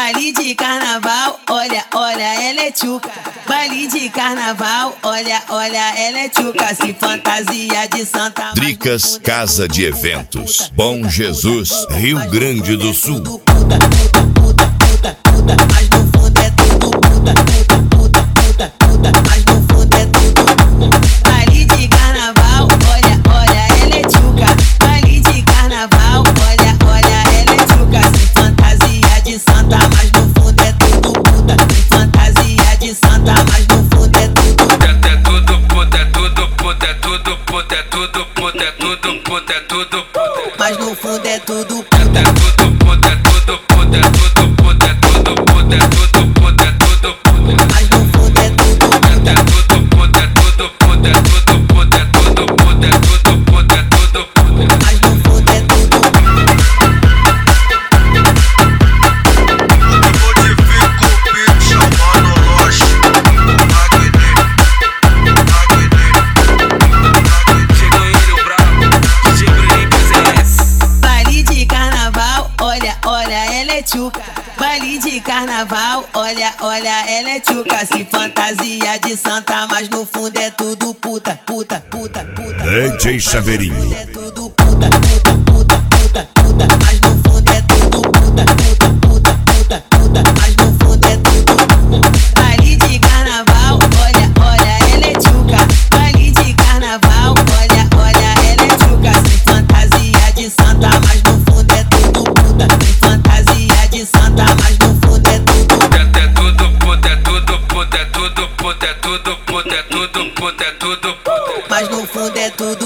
Baile de carnaval, olha, olha, ela é tchuca. Baile de carnaval, olha, olha, ela é tchuca. Se fantasia de santa. Dricas Casa de Eventos, Bom Jesus, Rio Grande do Sul. Puta, puta, puta, puta, puta, mas no fundo é tudo puta, puta, puta, puta, puta, mas no fundo é tudo. Baile de carnaval, olha, olha, ela é tchuca. Baile de carnaval, olha, olha, ela é tchuca. Se fantasia de santa, mas no fundo é tudo puta. Se fantasia de santa, mas no fundo é tudo. É tudo puta, é tudo puta, é tudo puta, é tudo puta, é tudo puta, é tudo puta. Mas no fundo é tudo puta. É tudo puta, é tudo puta, é tudo puta, é tudo puta, é tudo puta, é tudo puta. Mas no fundo é tudo puta. É tudo puta, é tudo puta, é tudo puta, é tudo puta, é tudo puta, é tudo puta. Mas no fundo é tudo. Eu modifico o beat chamando Loche. Chegou ele, o brabo, DJ Bruninho PZS. Baile de carnaval, olha, olha, ela é tchuca. Baile de carnaval, olha, olha, ela é tchuca. Se fantasia de santa, mas no fundo é tudo puta, puta, puta, puta. DJ Chaveirinho. É tudo puta, puta, puta, puta, puta, mas no fundo é tudo puta, puta, puta, puta, puta, mas no fundo é tudo. Baile de carnaval, olha, olha, ela é tchuca. Baile de carnaval, olha, olha, ela é tchuca. Se fantasia de santa, mas no fundo é tudo puta. Se fantasia de santa, mas no fundo é tudo. É tudo puta, é tudo puta, é tudo puta, é tudo puta, é tudo puta, é tudo puta. Mas no fundo é tudo